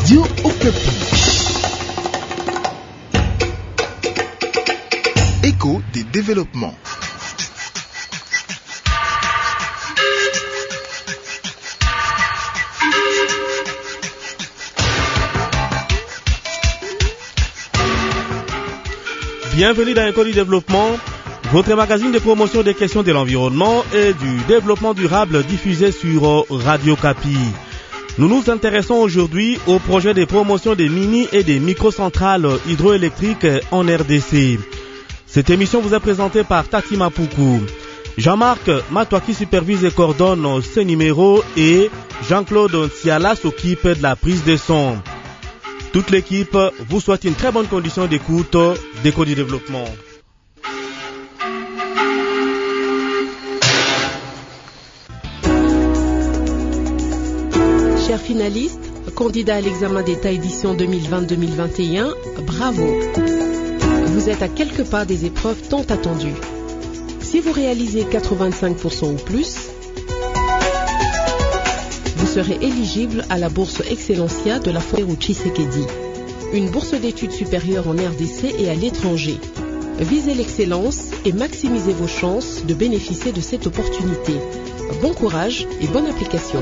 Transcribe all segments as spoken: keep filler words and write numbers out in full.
Radio Okapi. Écho des développements. Bienvenue dans Écho du développement, votre magazine de promotion des questions de l'environnement et du développement durable diffusé sur Radio Okapi. Nous nous intéressons aujourd'hui au projet de promotion des mini et des microcentrales hydroélectriques en R D C. Cette émission vous est présentée par Tati Mapoukou. Jean-Marc Matouaki supervise et coordonne ces numéros et Jean-Claude Ntiala s'occupe de la prise de son. Toute l'équipe vous souhaite une très bonne condition d'écoute d'Écho du développement. Chers finalistes, candidats à l'examen d'État édition deux mille vingt deux mille vingt et un, bravo! Vous êtes à quelques pas des épreuves tant attendues. Si vous réalisez quatre-vingt-cinq pour cent ou plus, vous serez éligible à la bourse Excellencia de la Fondation Tshisekedi, une bourse d'études supérieures en R D C et à l'étranger. Visez l'excellence et maximisez vos chances de bénéficier de cette opportunité. Bon courage et bonne application.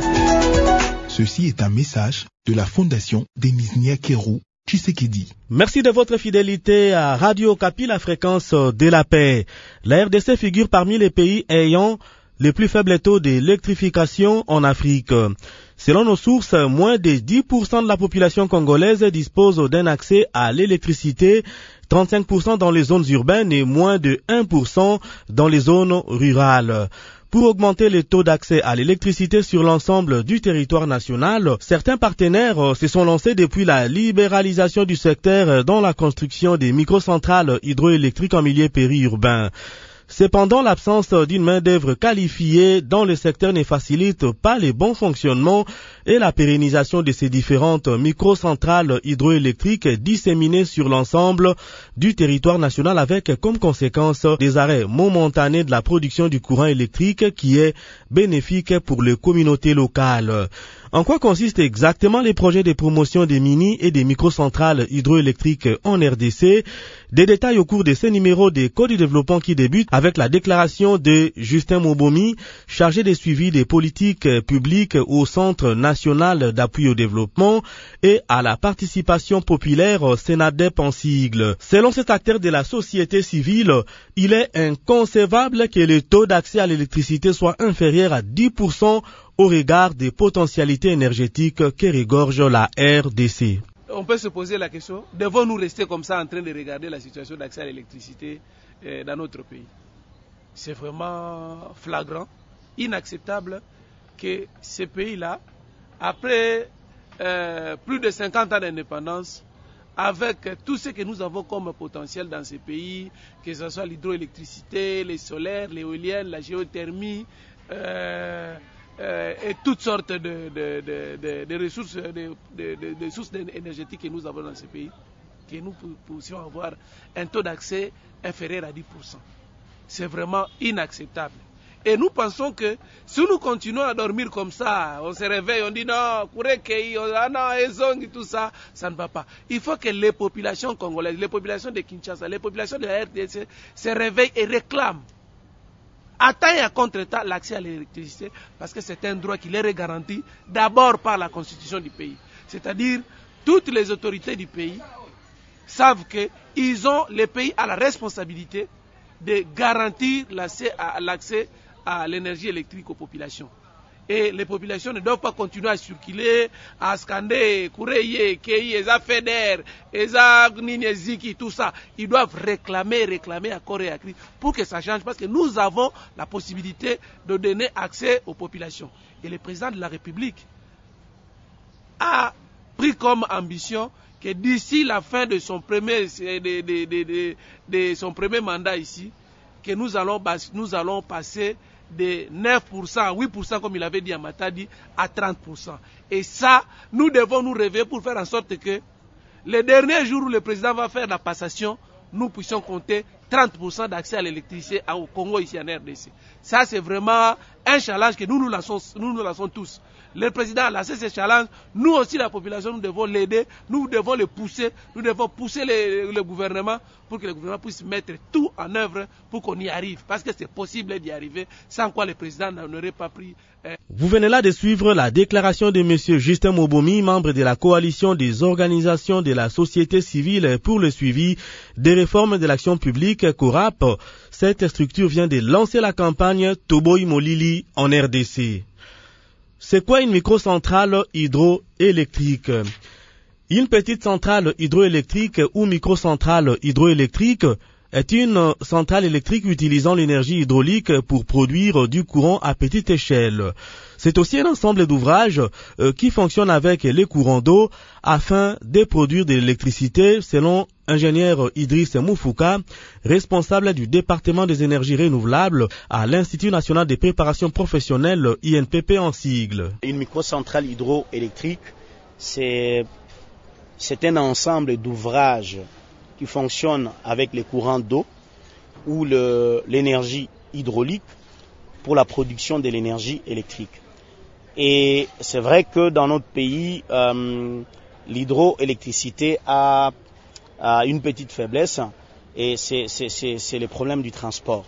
Ceci est un message de la Fondation Denis Nyakeru Tshisekedi. Merci de votre fidélité à Radio Okapi, la fréquence de la paix. La R D C figure parmi les pays ayant les plus faibles taux d'électrification en Afrique. Selon nos sources, moins de dix pour cent de la population congolaise dispose d'un accès à l'électricité, trente-cinq pour cent dans les zones urbaines et moins de un pour cent dans les zones rurales. Pour augmenter les taux d'accès à l'électricité sur l'ensemble du territoire national, certains partenaires se sont lancés depuis la libéralisation du secteur dans la construction des microcentrales hydroélectriques en milieu périurbain. Cependant, l'absence d'une main-d'œuvre qualifiée dans le secteur ne facilite pas le bon fonctionnement et la pérennisation de ces différentes microcentrales hydroélectriques disséminées sur l'ensemble du territoire national avec comme conséquence des arrêts momentanés de la production du courant électrique qui est bénéfique pour les communautés locales. En quoi consistent exactement les projets de promotion des mini et des microcentrales hydroélectriques en R D C? Des détails au cours de ces numéros des codes du développement qui débutent avec la déclaration de Justin Mobomi, chargé des suivis des politiques publiques au Centre national d'appui au développement et à la participation populaire Sénadep en sigle. Selon cet acteur de la société civile, il est inconcevable que le taux d'accès à l'électricité soit inférieur à dix pour cent au regard des potentialités énergétiques que regorge la R D C. On peut se poser la question, devons-nous rester comme ça en train de regarder la situation d'accès à l'électricité euh, dans notre pays? C'est vraiment flagrant, inacceptable que ce pays-là, après euh, plus de cinquante ans d'indépendance, avec tout ce que nous avons comme potentiel dans ces pays, que ce soit l'hydroélectricité, les solaires, l'éolienne, la géothermie, euh, Euh, et toutes sortes de, de, de, de, de ressources, de, de, de, de sources énergétiques que nous avons dans ce pays, que nous puissions avoir un taux d'accès inférieur à dix pour cent. C'est vraiment inacceptable. Et nous pensons que si nous continuons à dormir comme ça, on se réveille, on dit non, Kourekei, ah non, Ezong, tout ça, ça ne va pas. Il faut que les populations congolaises, les populations de Kinshasa, les populations de la R D C se réveillent et réclament à temps et à contre-temps l'accès à l'électricité parce que c'est un droit qui leur est garanti d'abord par la constitution du pays. C'est-à-dire, toutes les autorités du pays savent que ils ont, le pays a la responsabilité de garantir l'accès à, l'accès à l'énergie électrique aux populations. Et les populations ne doivent pas continuer à circuler, à scander, Koureye, Kei, Eza Feder, Eza Nineziki, tout ça. Ils doivent réclamer, réclamer à corps et à cri pour que ça change parce que nous avons la possibilité de donner accès aux populations. Et le président de la République a pris comme ambition que d'ici la fin de son premier, de, de, de, de, de son premier mandat ici, que nous allons, nous allons passer de neuf pour cent, huit pour cent comme il avait dit à Matadi, à trente pour cent. Et ça, nous devons nous réveiller pour faire en sorte que les derniers jours où le président va faire la passation, nous puissions compter trente pour cent d'accès à l'électricité au Congo ici en R D C. Ça, c'est vraiment un challenge que nous nous lançons, nous nous lançons tous. Le président a lancé ce challenge. Nous aussi, la population, nous devons l'aider, nous devons le pousser, nous devons pousser le, le gouvernement pour que le gouvernement puisse mettre tout en œuvre pour qu'on y arrive. Parce que c'est possible d'y arriver, sans quoi le président n'aurait pas pris... Euh... Vous venez là de suivre la déclaration de M. Justin Mobomi, membre de la coalition des organisations de la société civile pour le suivi des réformes de l'action publique, CORAP. Cette structure vient de lancer la campagne Toboy Molili en R D C. C'est quoi une microcentrale hydroélectrique? Une petite centrale hydroélectrique ou microcentrale hydroélectrique est une centrale électrique utilisant l'énergie hydraulique pour produire du courant à petite échelle. C'est aussi un ensemble d'ouvrages euh, qui fonctionnent avec les courants d'eau afin de produire de l'électricité, selon ingénieur Idriss Moufouka, responsable du département des énergies renouvelables à l'Institut national de préparation professionnelle I N P P en sigle. Une microcentrale hydroélectrique, c'est, c'est un ensemble d'ouvrages qui fonctionnent avec les courants d'eau ou le, l'énergie hydraulique pour la production de l'énergie électrique. Et c'est vrai que dans notre pays, euh, l'hydroélectricité a, a une petite faiblesse et c'est, c'est, c'est, c'est le problème du transport.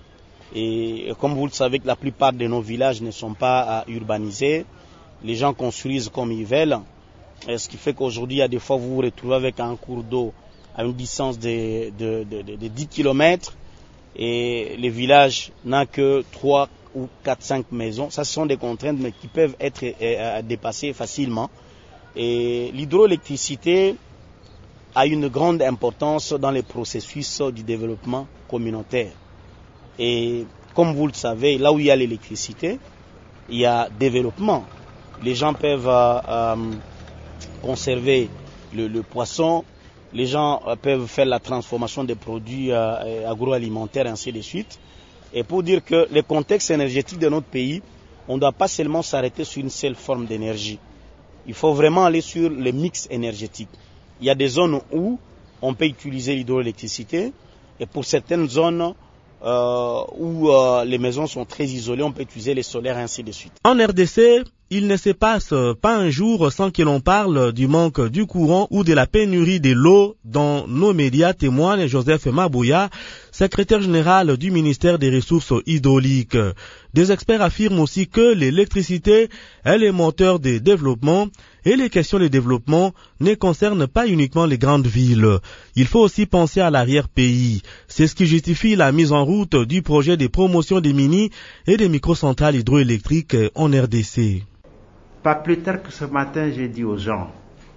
Et comme vous le savez, que la plupart de nos villages ne sont pas uh, urbanisés, les gens construisent comme ils veulent, et ce qui fait qu'aujourd'hui, il y a des fois, vous vous retrouvez avec un cours d'eau à une distance de, de, de, de, de dix kilomètres et le village n'a que trois ou quatre, cinq maisons. Ça, ce sont des contraintes mais qui peuvent être euh, dépassées facilement. Et l'hydroélectricité a une grande importance dans les processus du développement communautaire. Et comme vous le savez, là où il y a l'électricité, il y a développement. Les gens peuvent euh, euh, conserver le, le poisson, les gens euh, peuvent faire la transformation des produits euh, agroalimentaires, ainsi de suite. Et pour dire que le contexte énergétique de notre pays, on ne doit pas seulement s'arrêter sur une seule forme d'énergie. Il faut vraiment aller sur le mix énergétique. Il y a des zones où on peut utiliser l'hydroélectricité et pour certaines zones euh, où euh, les maisons sont très isolées, on peut utiliser les solaires, ainsi de suite. En R D C, il ne se passe pas un jour sans que l'on parle du manque du courant ou de la pénurie de l'eau dont nos médias témoignent. Joseph Mabouya, secrétaire général du ministère des Ressources hydrauliques. Des experts affirment aussi que l'électricité est le moteur des développements et les questions de développement ne concernent pas uniquement les grandes villes. Il faut aussi penser à l'arrière-pays. C'est ce qui justifie la mise en route du projet de promotion des mini et des microcentrales hydroélectriques en R D C. Pas plus tard que ce matin, j'ai dit aux gens,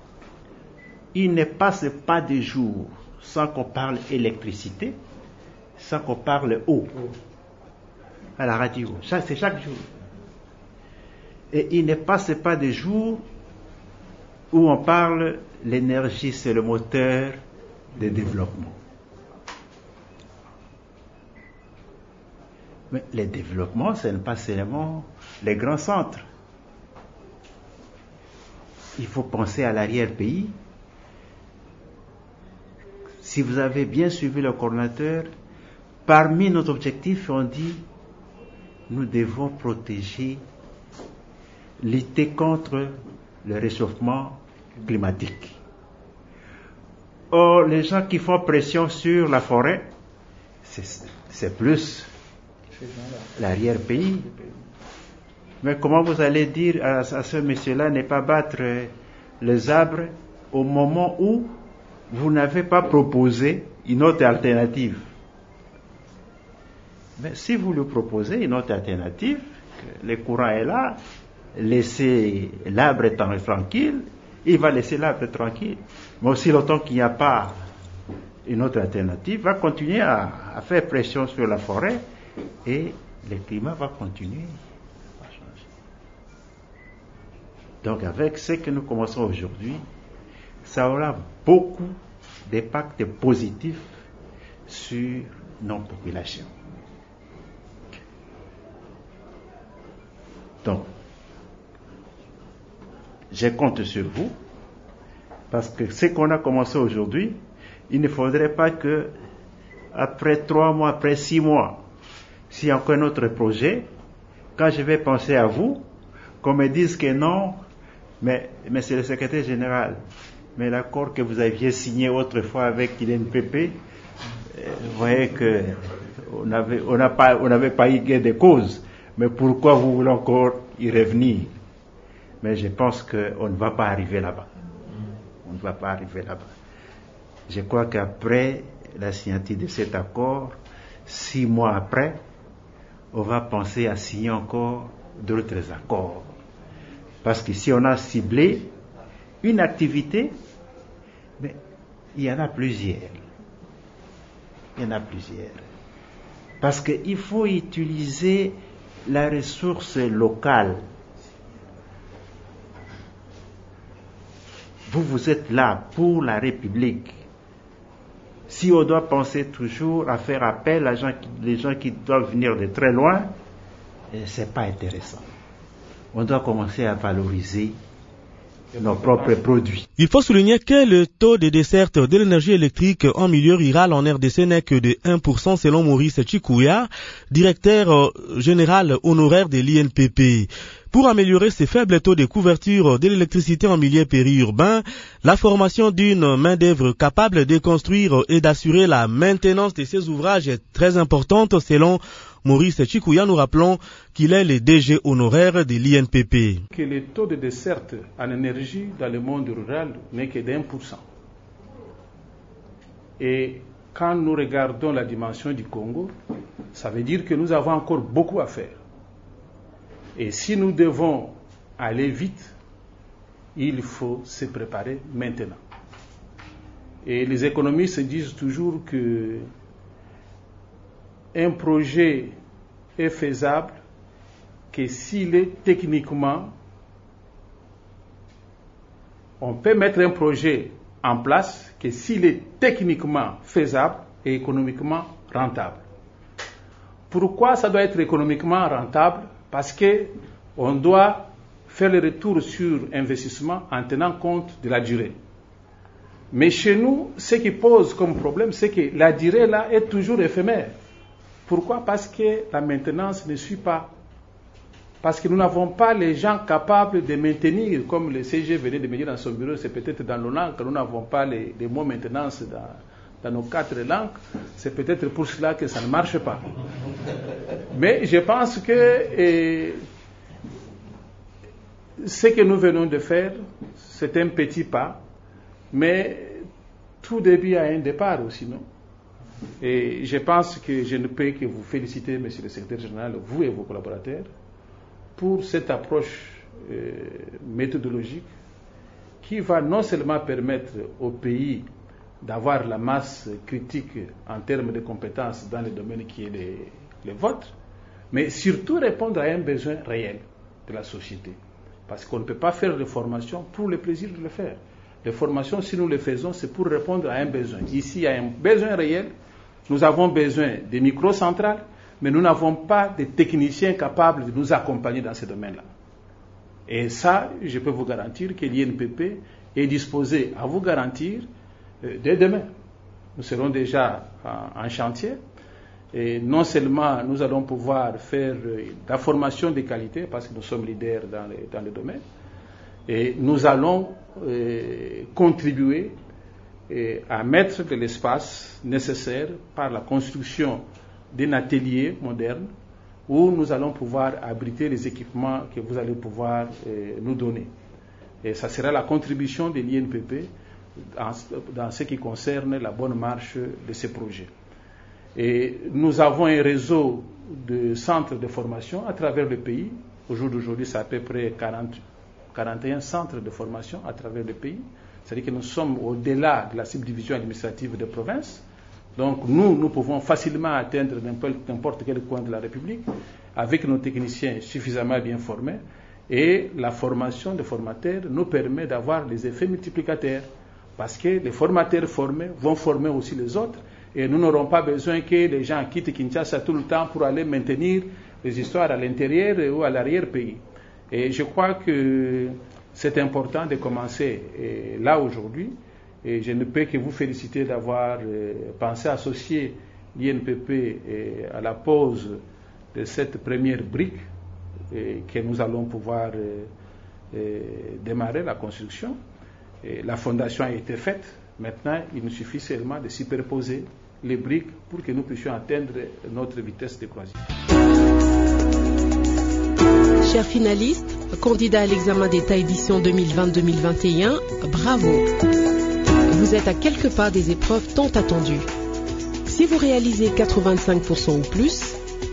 il ne passe pas de jour sans qu'on parle électricité, sans qu'on parle eau à la radio. Ça, c'est chaque jour. Et il ne passe pas de jour où on parle l'énergie, c'est le moteur de développement. Mais le développement, ce n'est pas seulement les grands centres. Il faut penser à l'arrière-pays. Si vous avez bien suivi le coordinateur, parmi nos objectifs, on dit nous devons protéger, lutter contre le réchauffement climatique. Or, les gens qui font pression sur la forêt, c'est, c'est plus l'arrière-pays. Mais comment vous allez dire à, à ce monsieur-là ne pas battre les arbres au moment où vous n'avez pas proposé une autre alternative? Mais si vous lui proposez une autre alternative, que le courant est là, laissez l'arbre tranquille, il va laisser l'arbre tranquille. Mais aussi longtemps qu'il n'y a pas une autre alternative, il va continuer à, à faire pression sur la forêt et le climat va continuer. Donc avec ce que nous commençons aujourd'hui, ça aura beaucoup d'impact positifs sur nos populations. Donc, je compte sur vous, parce que ce qu'on a commencé aujourd'hui, il ne faudrait pas que, après trois mois, après six mois, s'il y a encore un autre projet, quand je vais penser à vous, qu'on me dise que non, mais, mais c'est le secrétaire général. Mais l'accord que vous aviez signé autrefois avec l'I N P P, vous voyez que on n'avait on n'a pas, on n'avait pas eu gain de cause. Mais pourquoi vous voulez encore y revenir? Mais je pense qu'on ne va pas arriver là-bas. On ne va pas arriver là-bas. Je crois qu'après la signature de cet accord, six mois après, on va penser à signer encore d'autres accords. Parce que si on a ciblé une activité, mais il y en a plusieurs. Il y en a plusieurs. Parce qu'il faut utiliser la ressource locale. Vous, vous êtes là pour la République. Si on doit penser toujours à faire appel à gens qui, les gens qui doivent venir de très loin, c'est pas intéressant. On doit commencer à valoriser nos propres produits. Il faut souligner que le taux de desserte de l'énergie électrique en milieu rural en R D C n'est que de un pour cent selon Maurice Chikouya, directeur général honoraire de l'I N P P. Pour améliorer ces faibles taux de couverture de l'électricité en milieu périurbain, la formation d'une main-d'œuvre capable de construire et d'assurer la maintenance de ces ouvrages est très importante selon Maurice Chikouya. Nous rappelons qu'il est le D G honoraire de l'I N P P. Que le taux de desserte en énergie dans le monde rural n'est que d'un pour cent. Et quand nous regardons la dimension du Congo, ça veut dire que nous avons encore beaucoup à faire. Et si nous devons aller vite, il faut se préparer maintenant. Et les économistes disent toujours que un projet est faisable que s'il est techniquement, on peut mettre un projet en place que s'il est techniquement faisable et économiquement rentable. Pourquoi ça doit être économiquement rentable? Parce qu'on doit faire le retour sur investissement en tenant compte de la durée. Mais chez nous, ce qui pose comme problème, c'est que la durée là est toujours éphémère. Pourquoi? Parce que la maintenance ne suit pas. Parce que nous n'avons pas les gens capables de maintenir, comme le C G venait de me dire dans son bureau, c'est peut-être dans nos langues que nous n'avons pas les, les mots maintenance dans, dans nos quatre langues. C'est peut-être pour cela que ça ne marche pas. Mais je pense que eh, ce que nous venons de faire, c'est un petit pas, mais tout début a un départ aussi, non? Et je pense que je ne peux que vous féliciter, monsieur le secrétaire général, vous et vos collaborateurs, pour cette approche euh, méthodologique qui va non seulement permettre au pays d'avoir la masse critique en termes de compétences dans le domaine qui est le, le vôtre, mais surtout répondre à un besoin réel de la société. Parce qu'on ne peut pas faire des formations pour le plaisir de le faire. Les formations, si nous les faisons, c'est pour répondre à un besoin. Ici, il y a un besoin réel. Nous avons besoin de microcentrales, mais nous n'avons pas de techniciens capables de nous accompagner dans ce domaine-là. Et ça, je peux vous garantir que l'I N P P est disposé à vous garantir euh, dès demain. Nous serons déjà en, en chantier. Et non seulement nous allons pouvoir faire euh, la formation de qualité, parce que nous sommes leaders dans le, dans le domaine, et nous allons euh, contribuer euh, à mettre de l'espace nécessaire par la construction d'un atelier moderne où nous allons pouvoir abriter les équipements que vous allez pouvoir euh, nous donner. Et ça sera la contribution de l'I N P P dans, dans ce qui concerne la bonne marche de ces projets. Et nous avons un réseau de centres de formation à travers le pays. Au jour d'aujourd'hui, c'est à peu près quarante, quarante et un centres de formation à travers le pays. C'est-à-dire que nous sommes au-delà de la subdivision administrative des provinces. Donc nous, nous pouvons facilement atteindre n'importe quel coin de la République avec nos techniciens suffisamment bien formés. Et la formation des formateurs nous permet d'avoir les effets multiplicateurs. Parce que les formateurs formés vont former aussi les autres. Et nous n'aurons pas besoin que les gens quittent Kinshasa tout le temps pour aller maintenir les histoires à l'intérieur ou à l'arrière-pays. Et je crois que c'est important de commencer là aujourd'hui. Et je ne peux que vous féliciter d'avoir pensé associer l'I N P P à la pose de cette première brique et que nous allons pouvoir euh, euh, démarrer la construction. Et la fondation a été faite. Maintenant, il nous suffit seulement de superposer les briques pour que nous puissions atteindre notre vitesse de croisière. Chers finalistes, candidats à l'examen d'État édition deux mille vingt deux mille vingt et un, bravo! Vous êtes à quelques pas des épreuves tant attendues. Si vous réalisez quatre-vingt-cinq pour cent ou plus,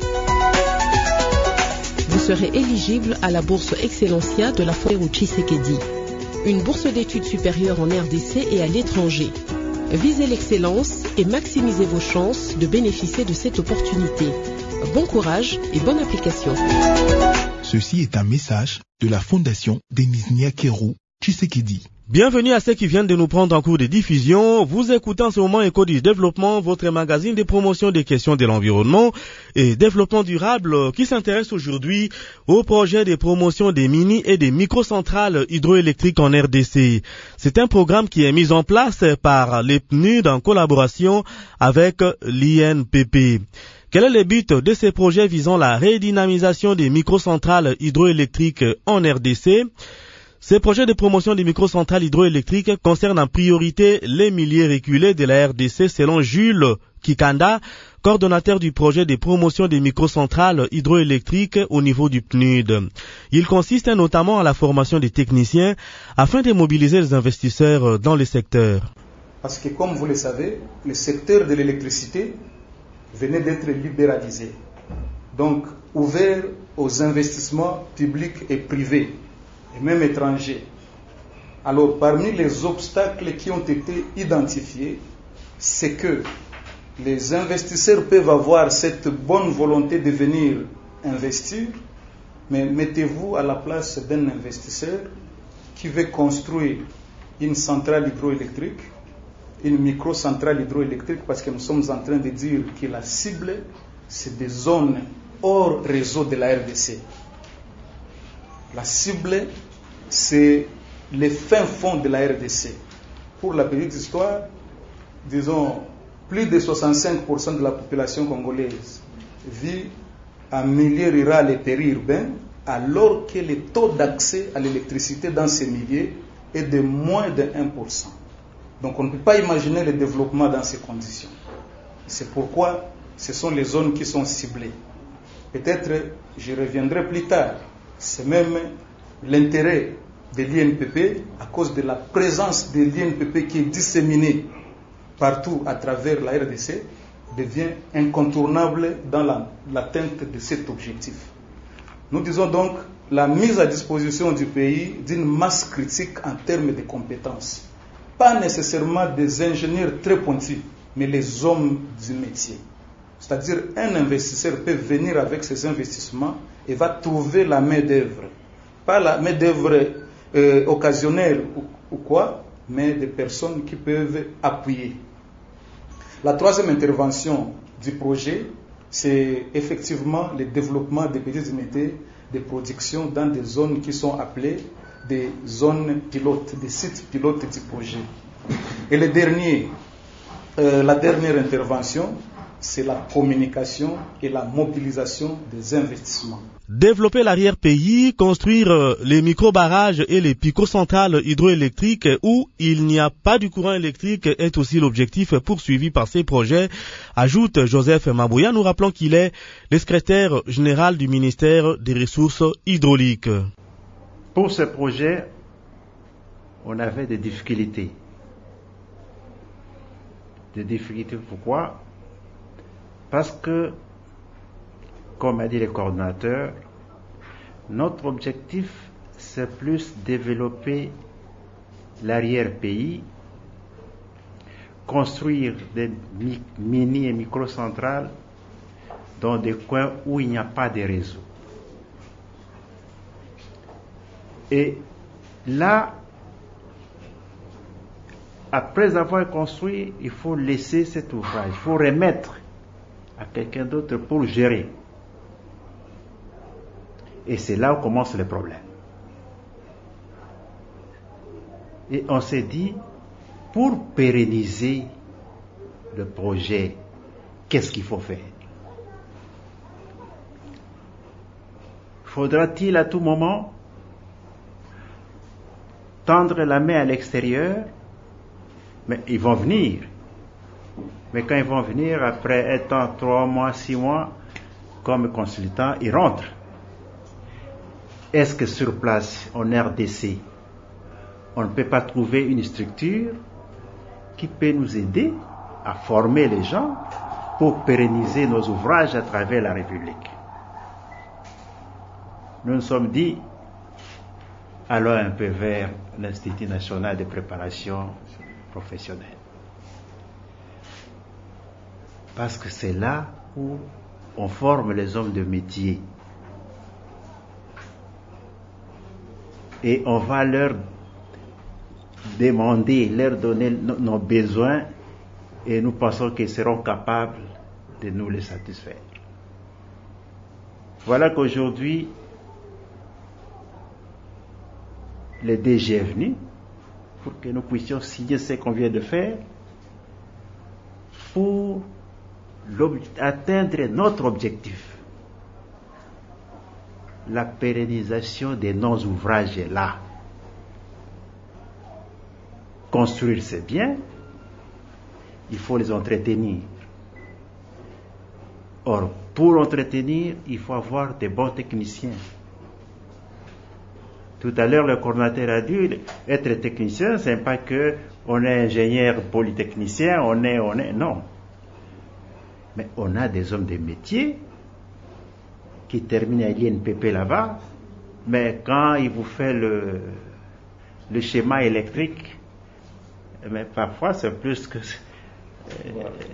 vous serez éligible à la bourse Excellencia de la Fondación Tshisekedi, une bourse d'études supérieures en R D C et à l'étranger. Visez l'excellence et maximisez vos chances de bénéficier de cette opportunité. Bon courage et bonne application. Ceci est un message de la Fondation Denis Nyakeru Tshisekedi. Bienvenue à ceux qui viennent de nous prendre en cours de diffusion. Vous écoutez en ce moment Éco du Développement, votre magazine de promotion des questions de l'environnement et développement durable qui s'intéresse aujourd'hui au projet de promotion des mini et des microcentrales hydroélectriques en R D C. C'est un programme qui est mis en place par l'E P N U D en collaboration avec l'I N P P. Quel est le but de ces projets visant la redynamisation des microcentrales hydroélectriques en R D C? Ces projets de promotion des microcentrales hydroélectriques concernent en priorité les milieux reculés de la R D C selon Jules Kikanda, coordonnateur du projet de promotion des microcentrales hydroélectriques au niveau du P N U D. Il consiste notamment à la formation des techniciens afin de mobiliser les investisseurs dans les secteurs. Parce que comme vous le savez, le secteur de l'électricité venait d'être libéralisé, donc ouvert aux investissements publics et privés, et même étrangers. Alors, parmi les obstacles qui ont été identifiés, c'est que les investisseurs peuvent avoir cette bonne volonté de venir investir, mais mettez-vous à la place d'un investisseur qui veut construire une centrale hydroélectrique, une microcentrale hydroélectrique, parce que nous sommes en train de dire que la cible, c'est des zones hors réseau de la R D C. La cible, c'est les fins fonds de la R D C. Pour la petite histoire, disons, plus de soixante-cinq pour cent de la population congolaise vit en milieu rural et périurbain, alors que le taux d'accès à l'électricité dans ces milieux est de moins de un pour cent. Donc on ne peut pas imaginer le développement dans ces conditions. C'est pourquoi ce sont les zones qui sont ciblées. Peut-être, je reviendrai plus tard, c'est même l'intérêt de l'I N P P, à cause de la présence de l'I N P P qui est disséminée partout à travers la R D C, devient incontournable dans la, l'atteinte de cet objectif. Nous disons donc la mise à disposition du pays d'une masse critique en termes de compétences. Pas nécessairement des ingénieurs très pointus, mais les hommes du métier. C'est-à-dire un investisseur peut venir avec ses investissements et va trouver la main-d'œuvre. Pas la main-d'œuvre euh, occasionnelle ou, ou quoi, mais des personnes qui peuvent appuyer. La troisième intervention du projet, c'est effectivement le développement des petites unités de production dans des zones qui sont appelées des zones pilotes, des sites pilotes du projet. Et le dernier, euh, la dernière intervention, c'est la communication et la mobilisation des investissements. Développer l'arrière-pays, construire les micro-barrages et les picocentrales hydroélectriques où il n'y a pas de courant électrique est aussi l'objectif poursuivi par ces projets, ajoute Joseph Mabouya. Nous rappelons qu'il est le secrétaire général du ministère des Ressources hydrauliques. Pour ce projet, on avait des difficultés. Des difficultés pourquoi ? Parce que, comme a dit le coordonnateur, notre objectif, c'est plus développer l'arrière-pays, construire des mini et microcentrales dans des coins où il n'y a pas de réseau. Et là, après avoir construit, il faut laisser cet ouvrage, il faut remettre à quelqu'un d'autre pour gérer. Et c'est là où commence le problème. Et on s'est dit, pour pérenniser le projet, qu'est-ce qu'il faut faire ? Il faudra-t-il à tout moment tendre la main à l'extérieur? Mais ils vont venir. Mais quand ils vont venir, après un temps, trois mois, six mois, comme consultants, ils rentrent. Est-ce que sur place, en R D C, on ne peut pas trouver une structure qui peut nous aider à former les gens pour pérenniser nos ouvrages à travers la République? Nous nous sommes dit, allons un peu vers l'Institut national de préparation professionnelle. Parce que c'est là où on forme les hommes de métier. Et on va leur demander, leur donner nos besoins, et nous pensons qu'ils seront capables de nous les satisfaire. Voilà qu'aujourd'hui, le D G est venu pour que nous puissions signer ce qu'on vient de faire pour atteindre notre objectif. La pérennisation de nos ouvrages est là. Construire, c'est bien, il faut les entretenir. Or, pour entretenir, il faut avoir des bons techniciens. Tout à l'heure, le coordinateur a dit, être technicien, ce n'est pas que on est ingénieur polytechnicien, on est, on est, non. Mais on a des hommes de métier qui terminent à l'I N P P là-bas, mais quand il vous fait le, le schéma électrique, mais parfois c'est plus que euh,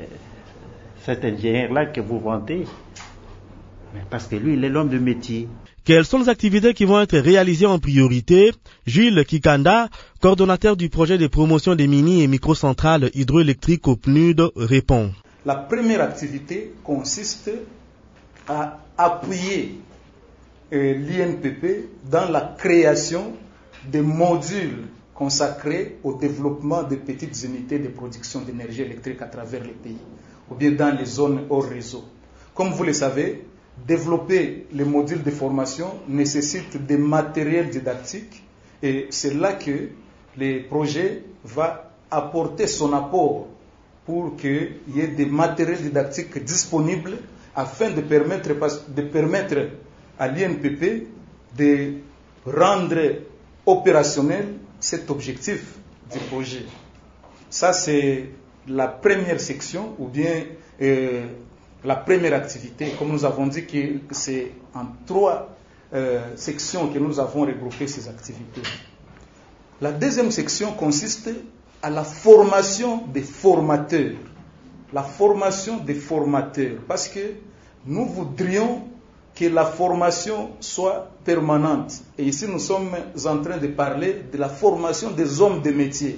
cet ingénieur-là que vous vantez, mais parce que lui, il est l'homme de métier. Quelles sont les activités qui vont être réalisées en priorité? Gilles Kikanda, coordonnateur du projet de promotion des mini- et microcentrales hydroélectriques au P N U D, répond. La première activité consiste à appuyer euh, l'I N P P dans la création des modules consacrés au développement de petites unités de production d'énergie électrique à travers le pays, ou bien dans les zones hors réseau. Comme vous le savez, développer les modules de formation nécessite des matériels didactiques, et c'est là que le projet va apporter son apport pour qu'il y ait des matériels didactiques disponibles afin de permettre, de permettre à l'I N P P de rendre opérationnel cet objectif du projet. Ça, c'est la première section, ou bien euh, la première activité. Comme nous avons dit que c'est en trois euh, sections que nous avons regroupé ces activités. La deuxième section consiste à la formation des formateurs. La formation des formateurs. Parce que nous voudrions que la formation soit permanente. Et ici, nous sommes en train de parler de la formation des hommes de métier.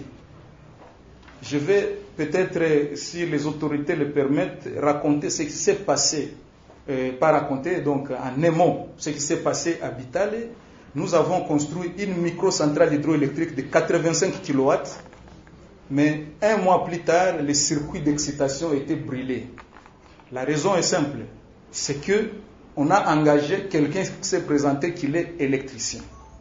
Je vais peut-être, si les autorités le permettent, raconter ce qui s'est passé, euh, pas raconter, donc en émon, ce qui s'est passé à Bitale. Nous avons construit une microcentrale hydroélectrique de quatre-vingt-cinq kilowatts, mais un mois plus tard, le circuit d'excitation était brûlé. La raison est simple, c'est que on a engagé quelqu'un qui s'est présenté qu'il est électricien.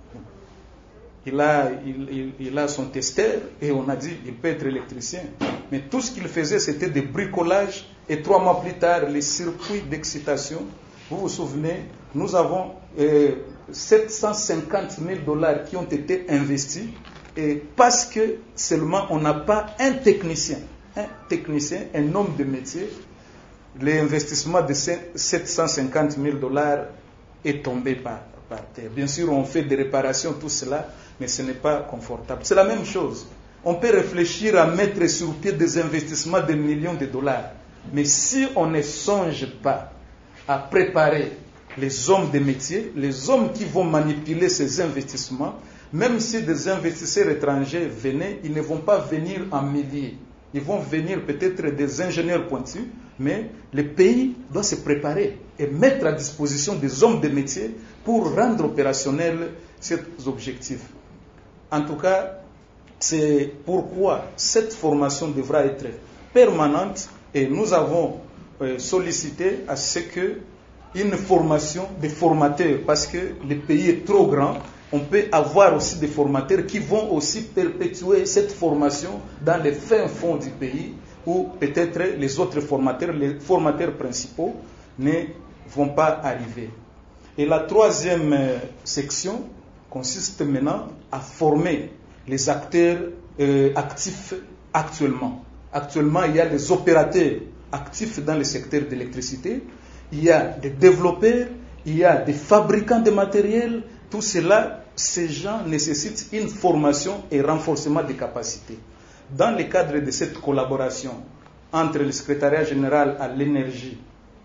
Il a, il, il, il a son testeur et on a dit qu'il peut être électricien. Mais tout ce qu'il faisait, c'était des bricolages. Et trois mois plus tard, les circuits d'excitation, vous vous souvenez, nous avons euh, sept cent cinquante mille dollars qui ont été investis. Et parce que seulement on n'a pas un technicien, un technicien, un homme de métier, l'investissement de sept cent cinquante mille dollars est tombé par, par terre. Bien sûr, on fait des réparations, tout cela, mais ce n'est pas confortable. C'est la même chose. On peut réfléchir à mettre sur pied des investissements de millions de dollars. Mais si on ne songe pas à préparer les hommes de métier, les hommes qui vont manipuler ces investissements, même si des investisseurs étrangers venaient, ils ne vont pas venir en milliers. Ils vont venir peut-être des ingénieurs pointus, mais le pays doit se préparer et mettre à disposition des hommes de métier pour rendre opérationnels ces objectifs. En tout cas, c'est pourquoi cette formation devra être permanente et nous avons sollicité à ce que une formation des formateurs, parce que le pays est trop grand. On peut avoir aussi des formateurs qui vont aussi perpétuer cette formation dans les fins fonds du pays, où peut-être les autres formateurs, les formateurs principaux, ne vont pas arriver. Et la troisième section consiste maintenant à former les acteurs euh, actifs actuellement. Actuellement, il y a des opérateurs actifs dans le secteur de l'électricité, il y a des développeurs, il y a des fabricants de matériel. Tout cela, ces gens nécessitent une formation et renforcement des capacités. Dans le cadre de cette collaboration entre le secrétariat général à l'énergie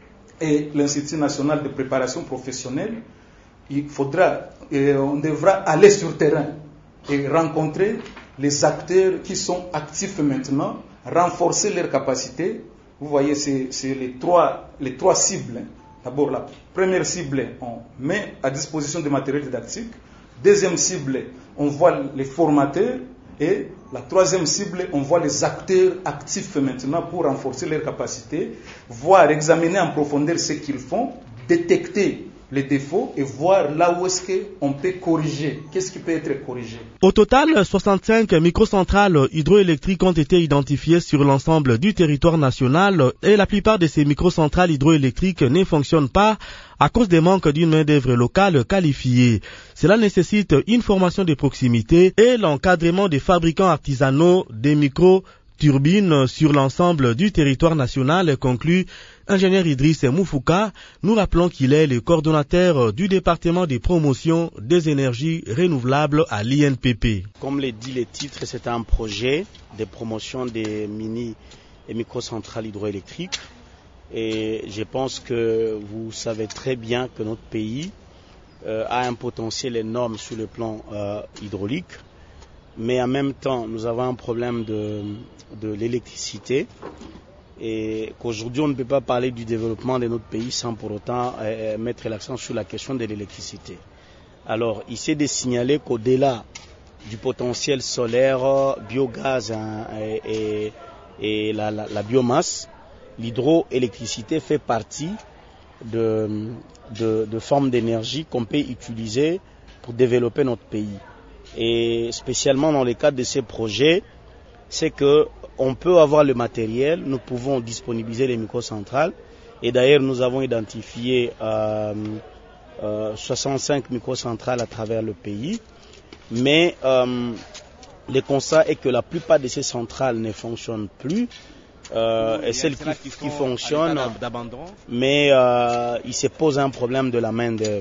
et l'Institut national de préparation professionnelle, il faudra, et on devra aller sur le terrain et rencontrer les acteurs qui sont actifs maintenant, renforcer leurs capacités. Vous voyez, c'est, c'est les, trois, les trois cibles. D'abord, la première cible, on met à disposition des matériels didactiques. Deuxième cible, on voit les formateurs. Et la troisième cible, on voit les acteurs actifs maintenant pour renforcer leurs capacités, voir, examiner en profondeur ce qu'ils font, détecter les défauts et voir là où est-ce qu'on peut corriger. Qu'est-ce qui peut être corrigé? Au total, soixante-cinq microcentrales hydroélectriques ont été identifiées sur l'ensemble du territoire national et la plupart de ces microcentrales hydroélectriques ne fonctionnent pas à cause des manques d'une main-d'œuvre locale qualifiée. Cela nécessite une formation de proximité et l'encadrement des fabricants artisanaux des micro-turbines sur l'ensemble du territoire national, conclut ingénieur Idriss Moufouka. Nous rappelons qu'il est le coordonnateur du département des promotions des énergies renouvelables à l'I N P P. Comme le dit le titre, c'est un projet de promotion des mini et microcentrales hydroélectriques. Et je pense que vous savez très bien que notre pays euh, a un potentiel énorme sur le plan euh, hydraulique. Mais en même temps, nous avons un problème de, de l'électricité. Et qu'aujourd'hui, on ne peut pas parler du développement de notre pays sans pour autant euh, mettre l'accent sur la question de l'électricité. Alors, il s'est de signaler qu'au-delà du potentiel solaire, biogaz hein, et, et, et la, la, la biomasse, l'hydroélectricité fait partie de, de, de formes d'énergie qu'on peut utiliser pour développer notre pays. Et spécialement dans le cadre de ces projets, c'est que on peut avoir le matériel, nous pouvons disponibiliser les microcentrales. Et d'ailleurs, nous avons identifié euh, euh, soixante-cinq microcentrales à travers le pays. Mais euh, le constat est que la plupart de ces centrales ne fonctionnent plus. Euh, et celles qui, qui fonctionnent, mais euh, il se pose un problème de la main-d'œuvre.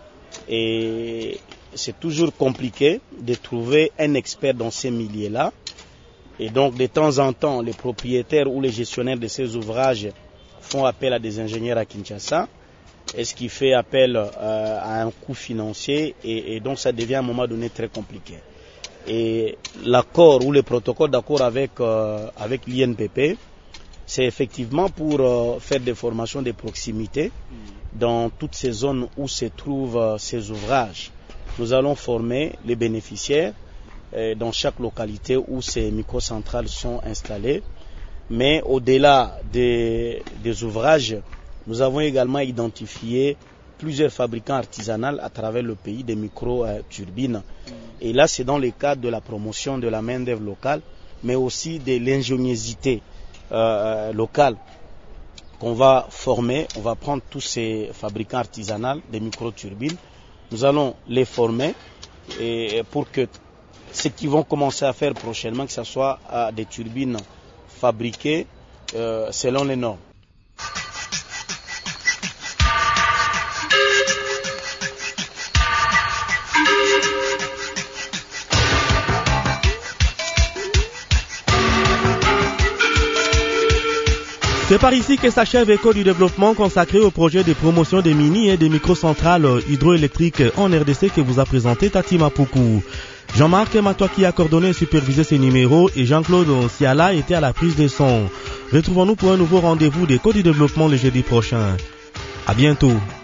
Et c'est toujours compliqué de trouver un expert dans ces milieux-là. Et donc, de temps en temps, les propriétaires ou les gestionnaires de ces ouvrages font appel à des ingénieurs à Kinshasa, et ce qui fait appel euh, à un coût financier, et, et donc ça devient à un moment donné très compliqué. Et l'accord ou le protocole d'accord avec, euh, avec l'I N P P, c'est effectivement pour euh, faire des formations de proximité dans toutes ces zones où se trouvent euh, ces ouvrages. Nous allons former les bénéficiaires euh, dans chaque localité où ces microcentrales sont installées. Mais au-delà des, des ouvrages, nous avons également identifié plusieurs fabricants artisanaux à travers le pays des micro-turbines. Et là, c'est dans le cadre de la promotion de la main-d'œuvre locale, mais aussi de l'ingéniosité euh, locale qu'on va former. On va prendre tous ces fabricants artisanaux des micro-turbines. Nous allons les former et pour que ce qu'ils vont commencer à faire prochainement, que ce soit euh, des turbines fabriquées euh, selon les normes. C'est par ici que s'achève Écho du développement consacré au projet de promotion des mini et des microcentrales hydroélectriques en R D C que vous a présenté Tati Mapoukou. Jean-Marc Matoaki a coordonné et supervisé ces numéros et Jean-Claude Siala était à la prise de son. Retrouvons-nous pour un nouveau rendez-vous d'Écho du développement le jeudi prochain. À bientôt.